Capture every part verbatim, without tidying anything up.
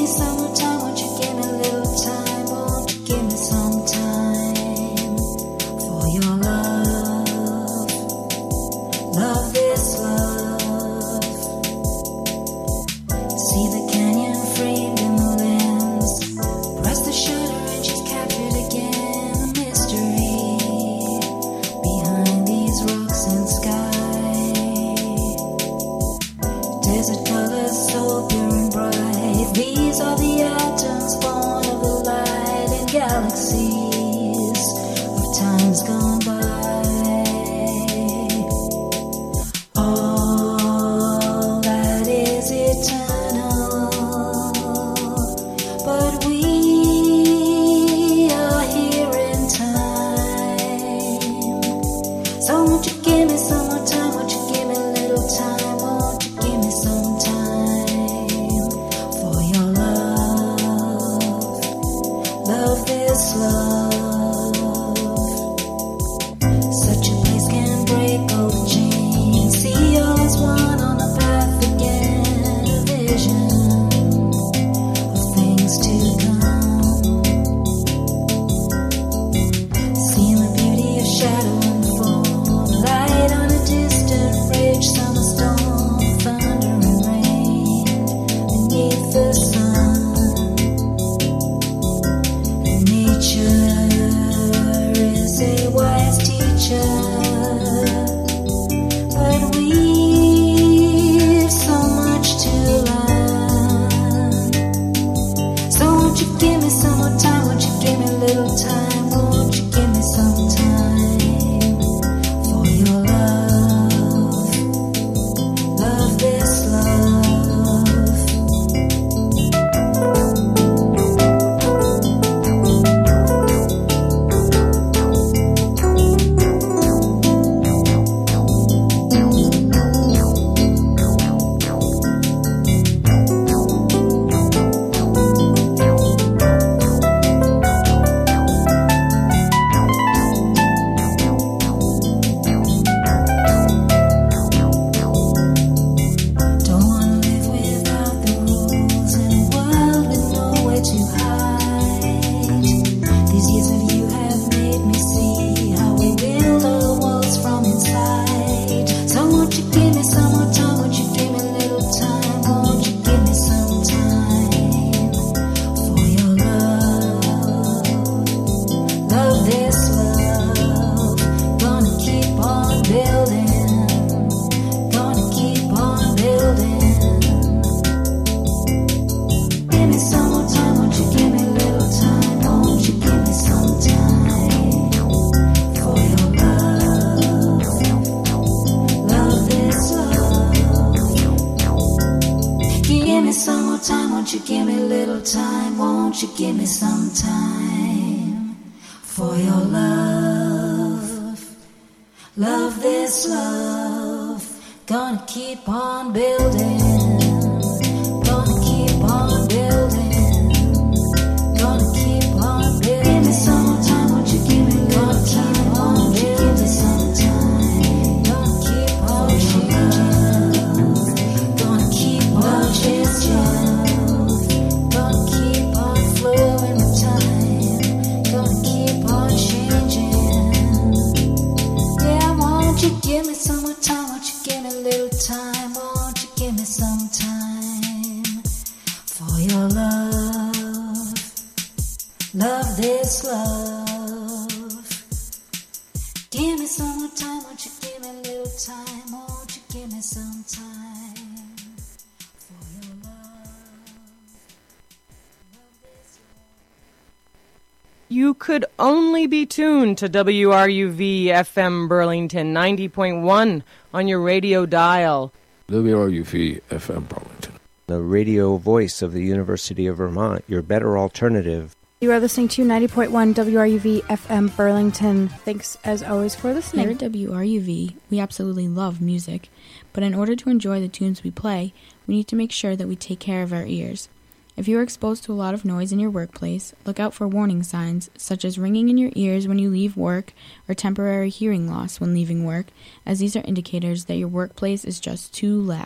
You could only be tuned to W R U V F M Burlington ninety point one on your radio dial. W R U V F M Burlington, the radio voice of the University of Vermont, your better alternative. You are listening to ninety point one W R U V F M Burlington. Thanks, as always, for listening. Here at W R U V, we absolutely love music, but in order to enjoy the tunes we play, we need to make sure that we take care of our ears. If you are exposed to a lot of noise in your workplace, look out for warning signs, such as ringing in your ears when you leave work or temporary hearing loss when leaving work, as these are indicators that your workplace is just too loud.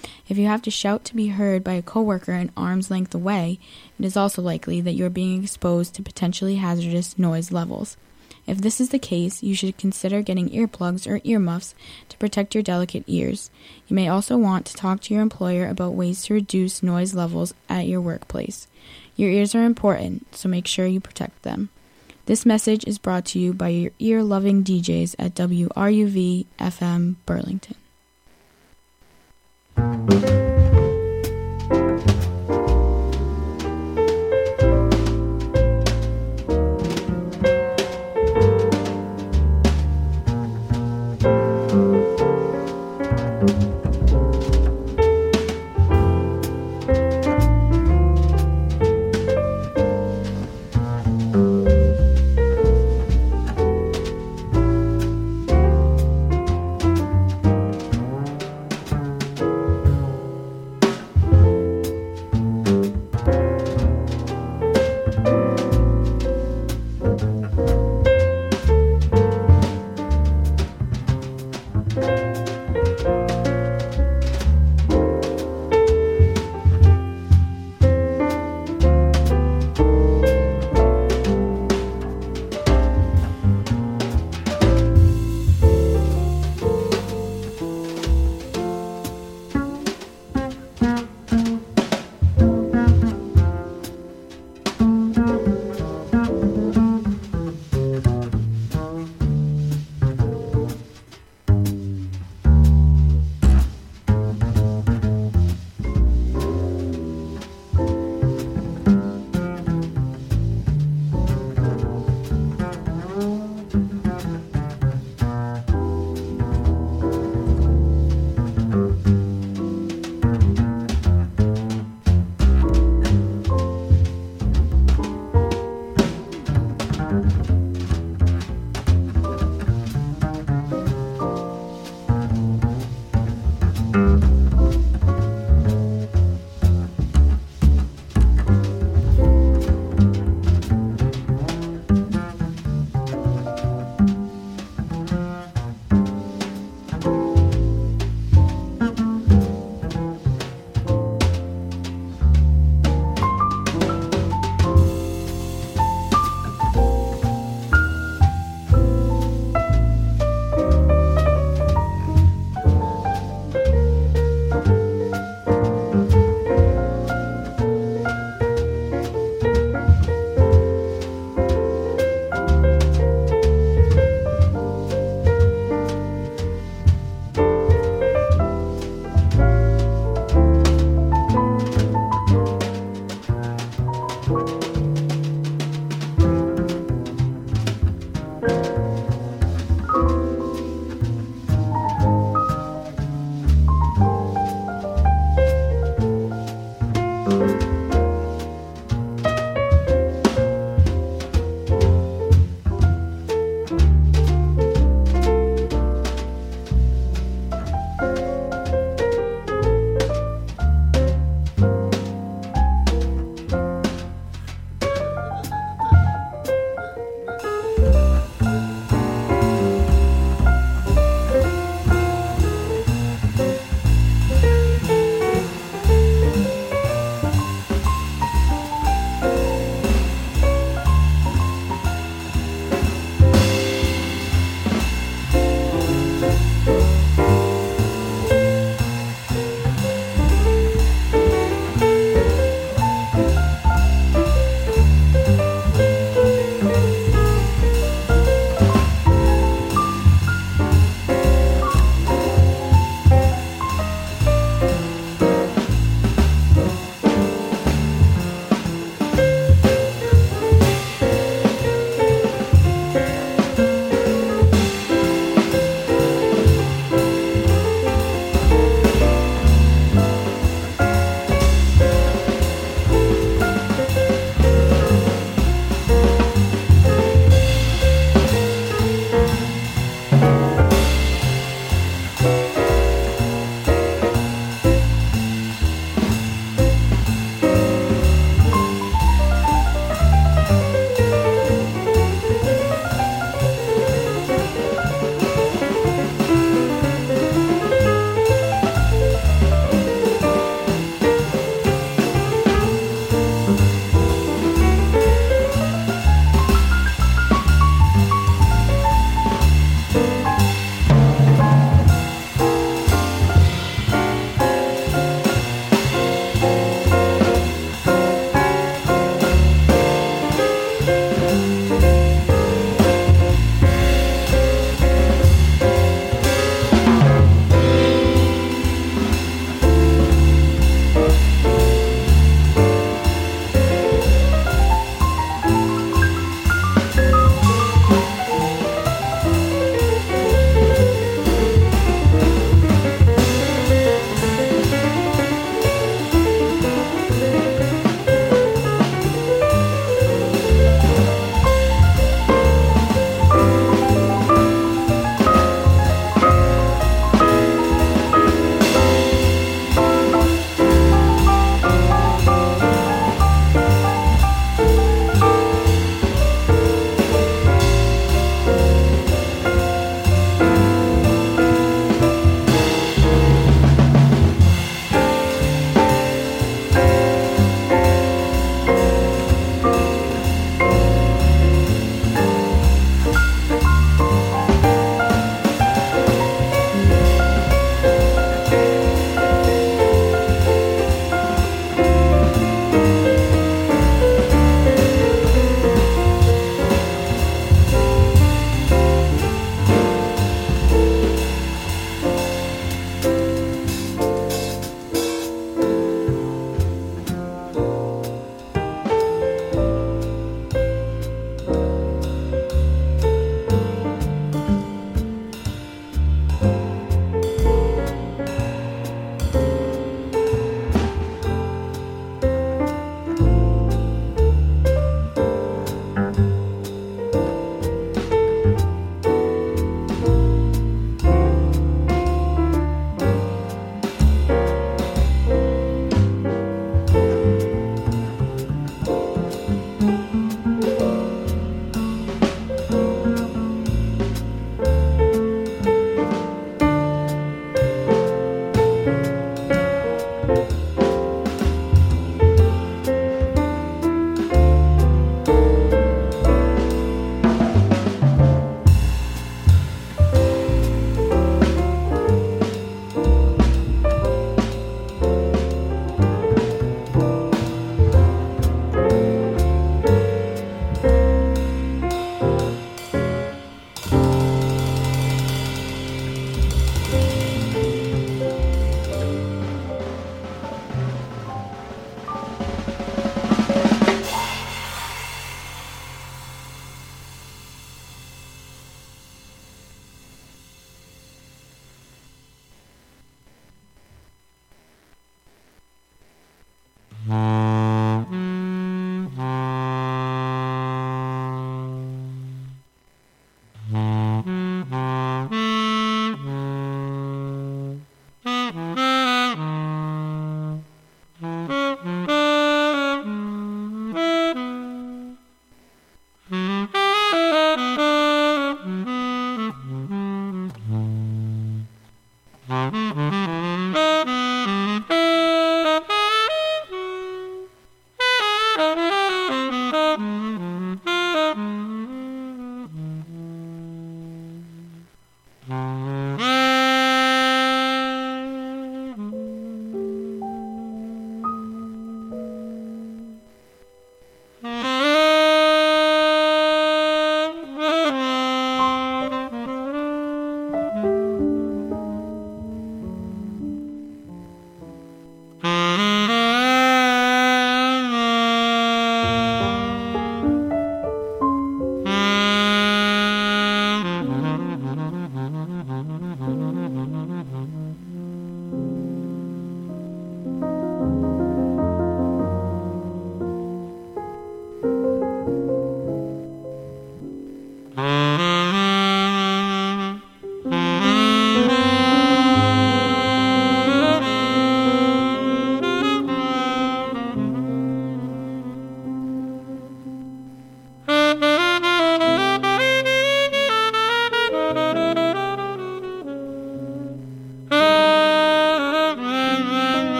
If you have to shout to be heard by a coworker an arm's length away, it is also likely that you are being exposed to potentially hazardous noise levels. If this is the case, you should consider getting earplugs or earmuffs to protect your delicate ears. You may also want to talk to your employer about ways to reduce noise levels at your workplace. Your ears are important, so make sure you protect them. This message is brought to you by your ear-loving D Js at W R U V F M Burlington.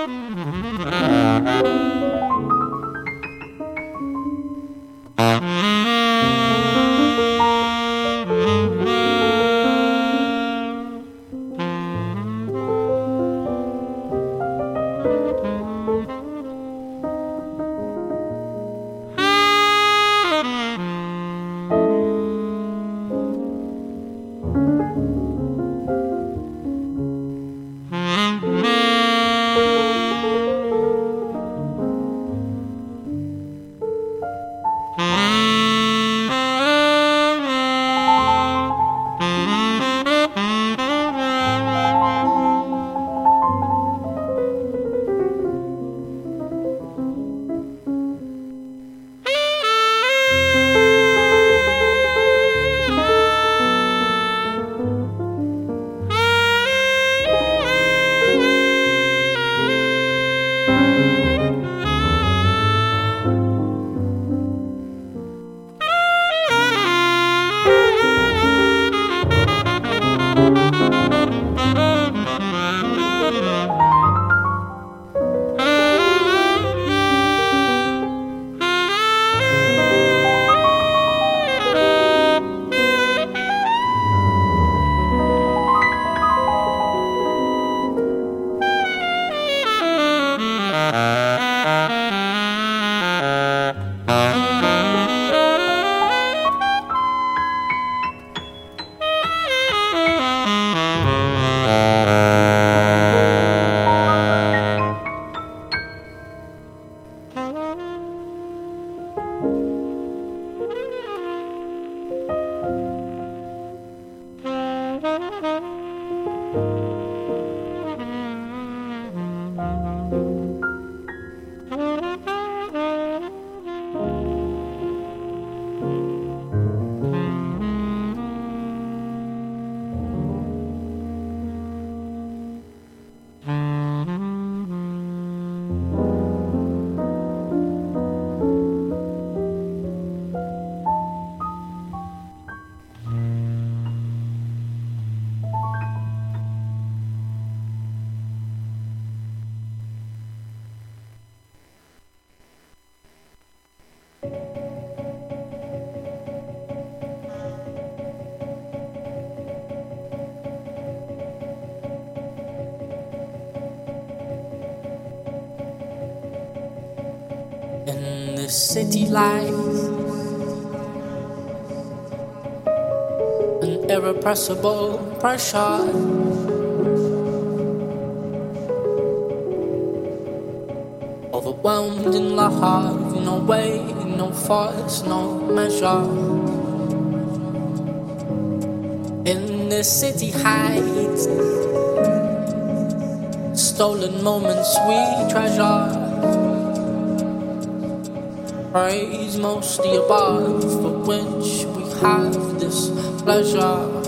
In the city lights, an irrepressible pressure, overwhelmed in love, no way, no force, no measure. In the city heights, stolen moments we treasure. Praise most the above, for which we have this pleasure.